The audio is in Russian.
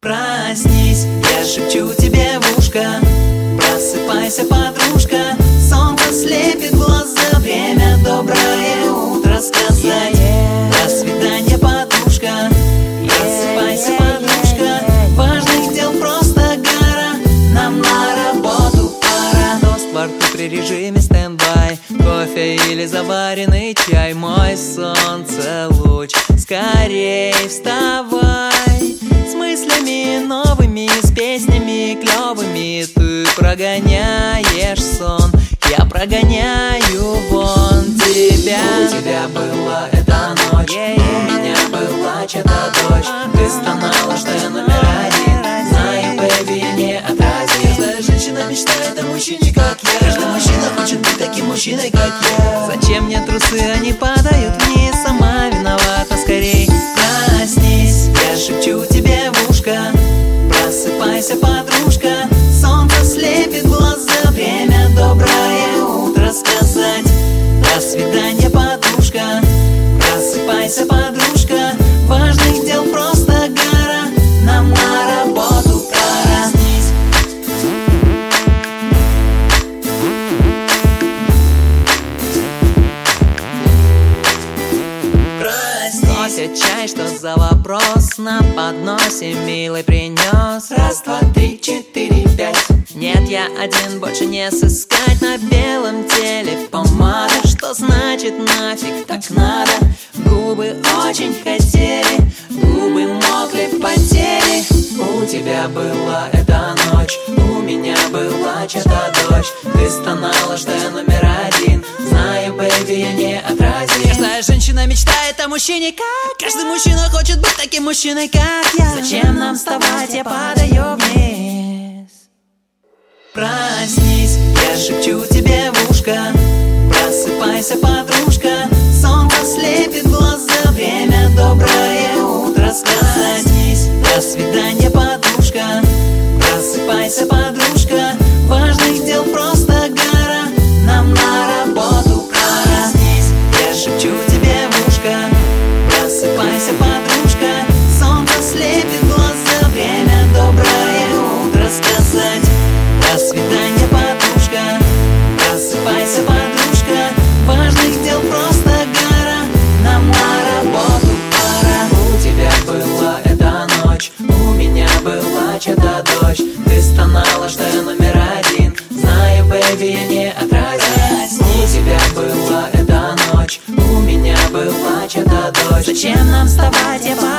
Проснись, я шепчу тебе в ушко. Просыпайся, подружка. Солнце слепит глаза, время доброе утро сказать. До свидания, подружка. Просыпайся, подружка. Важных дел просто гора, нам на работу пора. Тост во рту при режиме стендбай, кофе или заваренный чай. Мой солнце луч, скорей вставай. С мыслями новыми, с песнями клевыми. Ты прогоняешь сон, я прогоняю вон тебя. У тебя была эта ночь, у меня была чья-то дочь. Ты стонала, что я номер один. Знаю, бэйби, я не отразил. Каждая женщина мечтает о мужчине, как я. Каждый мужчина хочет быть таким мужчиной, как я. Зачем мне трусы, они падают вниз? Сама виновата, скорей проснись. Я шепчу тебе в ушко. Просыпайся, подружка. Солнце слепит глаза, время доброе утро сказать. До свидания, подружка. Просыпайся, подружка. Важных дел просто гора, нам на работу пора. Кофе, чай, что за вопрос? На подносе милый принес. Раз, два, три, четыре, пять. Нет, я один, больше не сыскать. На белом теле помада. Что значит нафиг так надо? Губы очень хотели, губы мокли, потели. У тебя была эта ночь, у меня была чья-то дочь. Ты стонала, что я номер один. Знаю, бэйби, я не отразил. Каждая женщина мечтает о мужчине, как каждый мужчина хочет быть таким мужчиной, как я. Зачем нам вставать, я падаю вниз. Проснись, я шепчу тебе в ушко. Просыпайся, подружка. Солнце слепит глаза, время доброе утро сказать. До свидания, подружка. Просыпайся, подружка. Важных дел просто гора, нам на работу пора. Я шепчу тебе в ушко. Просыпайся, подружка. Солнце слепит глаза, время доброе утро сказать. До свидания, подружка. Просыпайся, подружка. Важных дел просто гора, нам на работу пора. У тебя была эта ночь, у меня была чья-то дочь. Ты стонала, что я номер один. Знаю, бэйби, я не отразил. У тебя была эта ночь, у меня была чья-то дочь. Зачем нам вставать, я